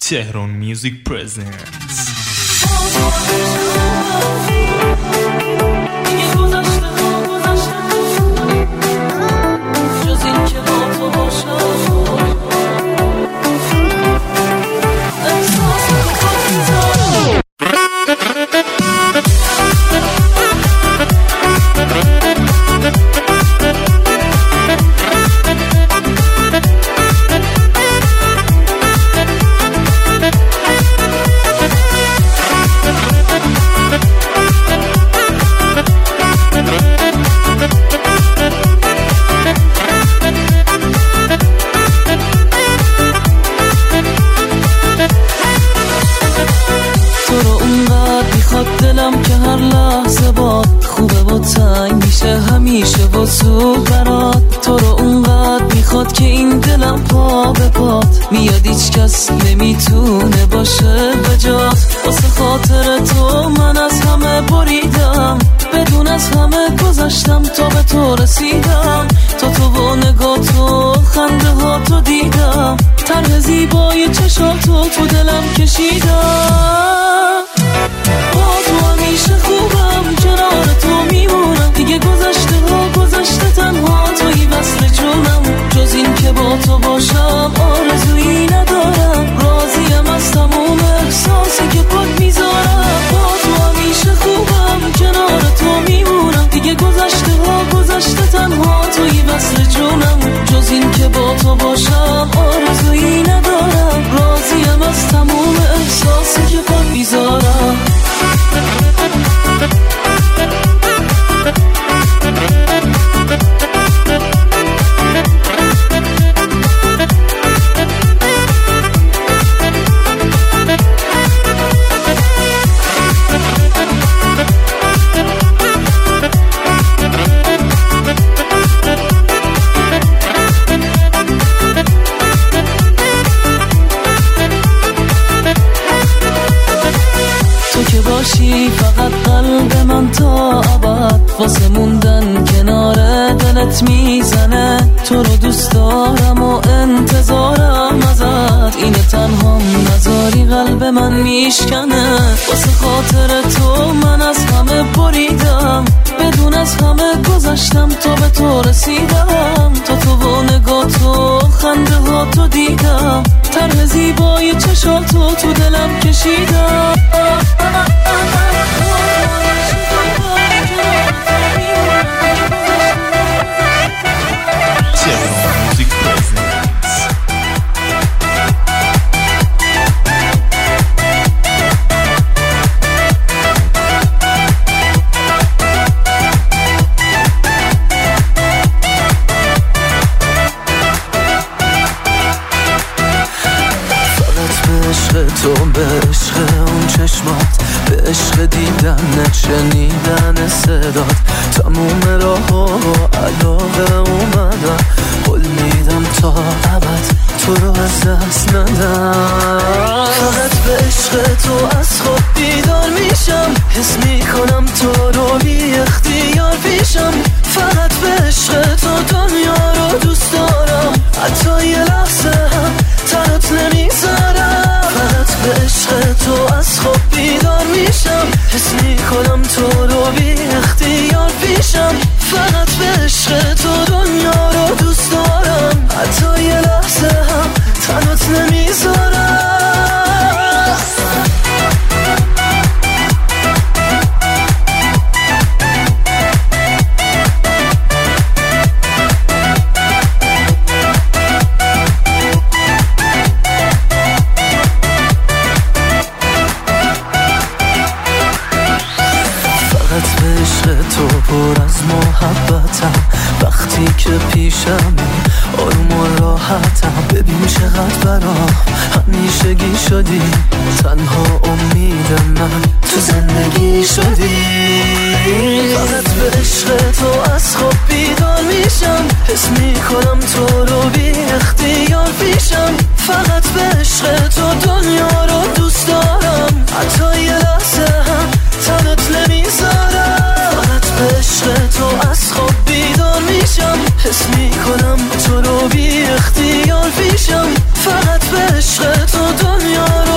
Tehran Music presents. دلم که هر لحظه باد خوبه و تنگ میشه همیشه و زود برات. تو رو اونقدر میخواد که این دلم پا به پات میاد، هیچ کس نمیتونه باشه بجات. واسه خاطر تو من از همه بریدم، بدون از همه گذشتم تا به تو رسیدم. تو و نگاه تو خنده ها تو دیدم، طرح زیبای چشاتو تو دلم کشیدم. با تو همیشه خوبم، کنار تو میمونم، دیگه گذشته ها گذشته، تنها توی وصل جونم. جز این که با تو باشم آرزویی ندارم، راضیم از تموم احساسی که پات میذارم. با تو همیشه خوبم، کنار تو میمونم، دیگه گذشته ها گذشته، تنها توی وصل جونم. جز این که با تو باشم آرزویی ندارم، راضیم از تموم احساسی که پات میذارم. باشی فقط قلب من تا ابد، واسه موندن کنار دلت میزنه. تو رو دوست دارم و انتظارم ازت، اینه تنها نذاری قلب من میشکنه. واسه خاطر تو من از همه بریدم، بدون از همه گذشتم تا به تو رسیدم. تو و نگاه تو خنده ها تو دیدم، طرح زیبای چشاتو تو دلم کشیدم. تو به عشق اون چشمات، به عشق دیدن شنیدن صدات، تموم راه ها علاقه اومدم، قول میدم تا ابد تو رو از دست ندم. فقط به عشق تو از خود بیدار میشم، حس میکنم تو رو بی اختیار پیشم. فقط به عشق تو دنیا رو دوست دارم، حتی یه لحظه هم تنت نمیذارم. فقط به عشق تو از خواب بیدار میشم، حس میکنم تو رو بی اختیار پیشم. فقط به عشق تو دنیا رو دوست دارم، حتی یه لحظه هم تنت نمیذارم. تو پر از محبتم، وقتی که پیشمی آروم و راحتم. ببین چقدر برام همیشگی شدی، تنها امید من تو زندگی شدی. فقط به عشق تو از خواب بیدار میشم، حس میکنم تو رو بی اختیار پیشم. فقط به عشق تو دنیا رو دوست دارم، حتی یه لحظه هم تنت نمیذارم. به عشق تو از خواب بیدار میشم، حس میکنم تو رو بی اختیار پیشم. فقط به عشق تو دنیا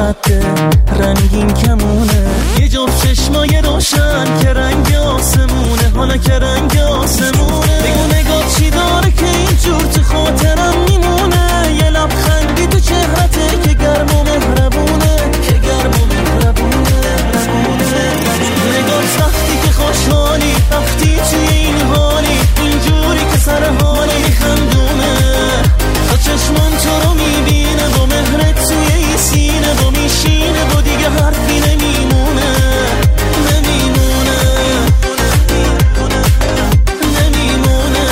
خط رنگین کمونه، یه جفت چشمای روشن که رنگ آسمونه، حالا که رنگ آسمونه. بگو نگاه چی داره که اینجور تو خاطرم میمونه، یه لبخندی تو چهرته که گرم و مهربونه، که گرم و مهربونه. نگاه وقتی که خوشحالی، وقتی توی این حالی، اینجوری که سر حالی میخندونه، تا چشمان تو رو میبینه، با مهرت توی این سینه با میشینه، با دیگه حرفی نمیمونه، نمیمونه، نمیمونه،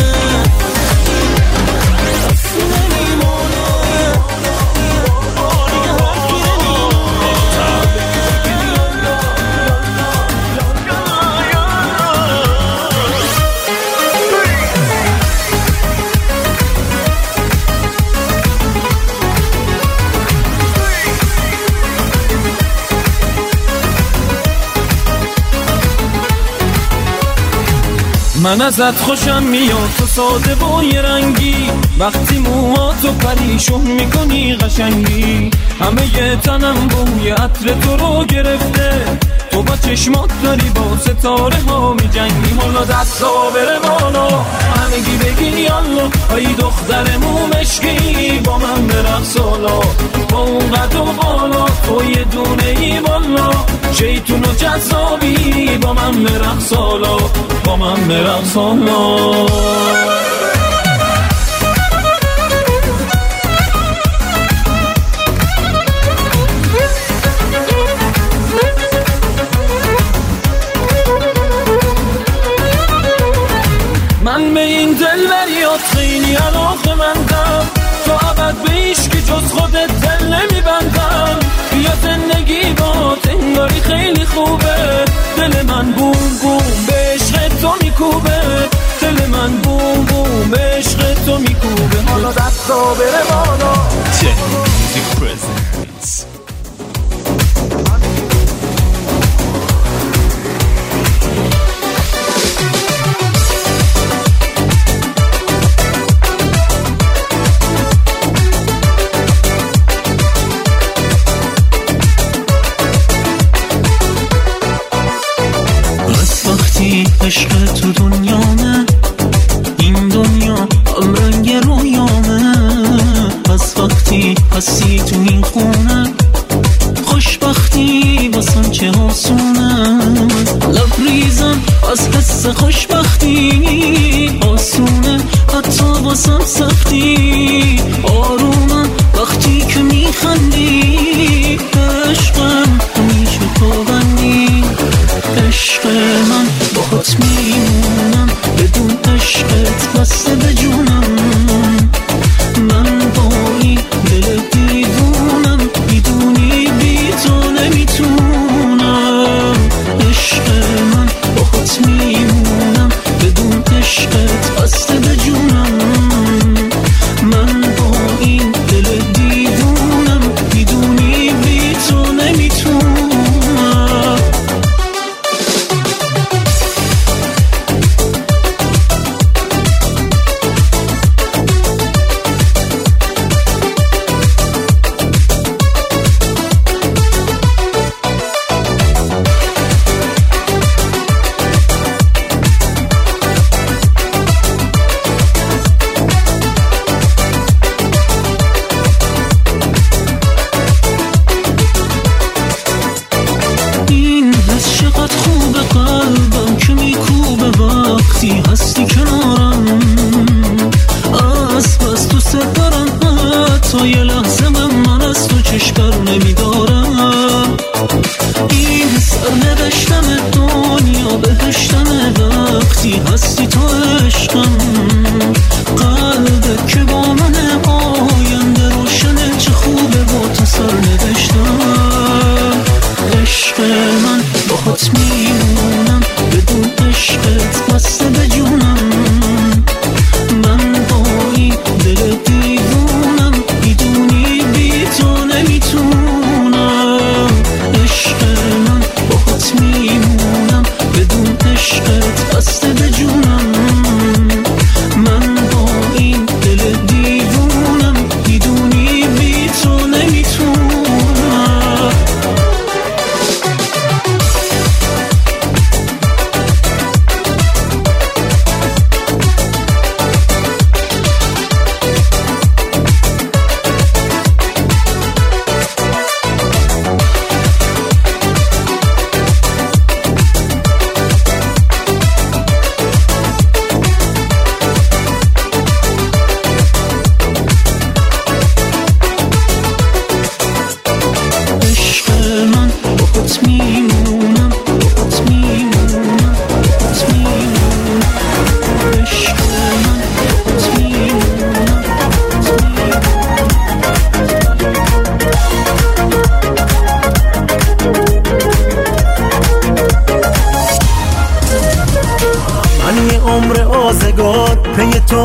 من ازت خوشم میاد، تو ساده و یه رنگی، وقتی موهاتو پریشون میکنی قشنگی، همه یه تنم بوی عطر تو رو گرفته، تو با چشمات داری با ستاره ها میجنگی، حالا دستا بره بالا همگی بگین یالا، ای دختر مومشکی با من برقص حالا، با اون قد و بالا تو یه دونه ای بالا، شیطون و جذابی با من برقص حالا، با من برقص حالا. من به این دلبریات خیلی علاقه‌مندم، تو ابد به هیچکی جز خودت دل نمیبندم، بیا زندگی بات انگاری خیلی خوبه، دل من بوم بوم به عشق تو میکوبه، دل من بوم بوم به عشق تو میکوبه، حالا دستا بره بالا. Music Presents. عشق تو دنیامه، این دنیا هم رنگ رویامه، از وقتی هستی تو این خونه، خوشبختی واسم چه آسونه، لبریزم از حس خوشبختی، آسونه حتی واسم سختی، آرومم وقتی که میخندی، عشقم همیشه تو بندی، عشق من باهات میمونم، بدون عشقت بسته به جونم، من با این دل دیوونم، میدونی بی تو نمیتونم، عشق من باهات میمونم، بدون عشقت بسته به جونم، من با این دل دیوونم، میدونی بی تو نمیتونم.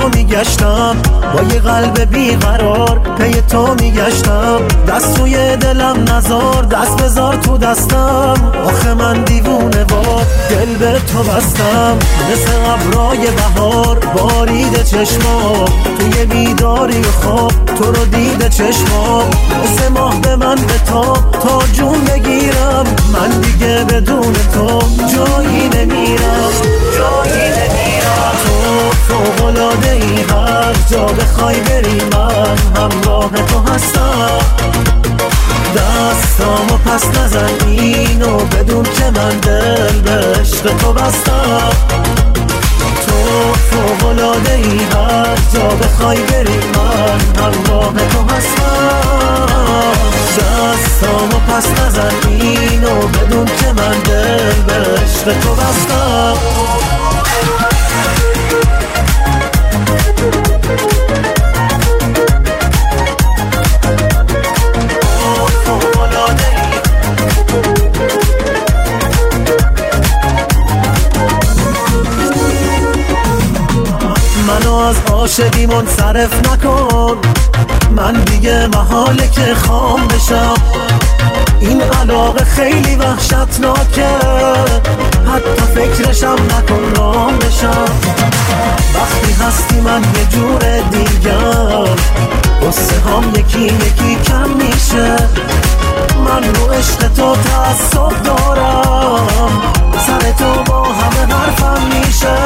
تو میگشتم، با یه قلب بیقرار پی تو میگشتم. دست توی دلم نزار، دست بذار تو دستم. آخه من دیوونه وار دل به تو بستم. مثل ابرای بهار باریده چشمام، توی بیداری خواب تو رو دیده چشمام. مثل ماه به من بتاب تا جون بگیرم، من دیگه بدون تو جایی نمیرم، جایی نمیرم. تو فوق‌العاده ای، هر جا بخوای بری من همراه تو هستم. دستامو پس نزن اینو بدون که من دل به عشق تو بستم. تو فوق‌العاده ای، هر جا بخوای بری من همراه تو هستم. دستامو پس نزن اینو بدون که من دل به عشق تو بستم. منو از عاشقی منصرف نکن، من دیگه محاله که خام بشم. این علاقه خیلی وحشتناکه، حتی فکرشم نکن رام بشم. وقتی هستی من یه جور دیگر، قصه هم یکی یکی کم میشه. من رو عشق تو تعصب دارم، سر تو با همه حرفم میشه.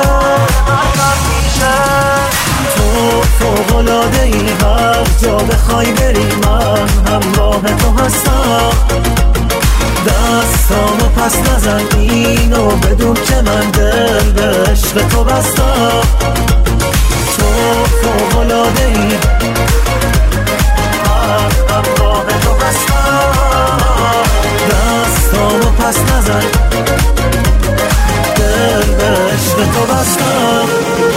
تو فوق‌العاده ای، هر جا بخوای بری من همراه تو هستم. دستامو پس نزن اینو بدون که من دل به عشق تو بستم. تو فوق‌العاده ای، همراه تو هستم. دستامو پس نزن دل به عشق تو بستم.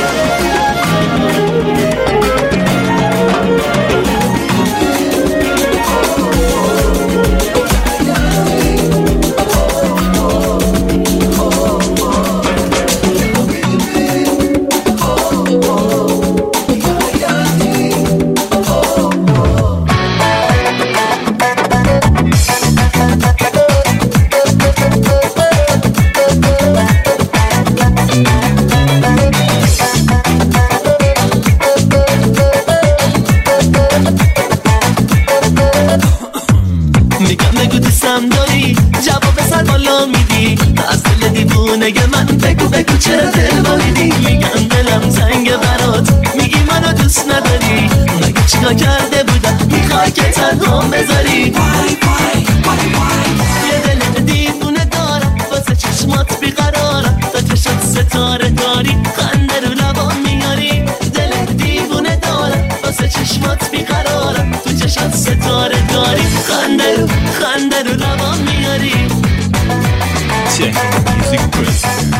بگو چرا دل باریدی، میگم دلم زنگ برات، میگی منو دوست نداری. مگه چیکار کرده بودم میخوای که تنها بذاری؟ یه دل دیوونه دارم واسه چشمات بیقرارم، تا چشات ستاره داری خنده رو لبان میاری. دل دیوونه دارم واسه چشمات بیقرارم، تو چشات ستاره داری خنده رو لبان میاری. Check Music Presents.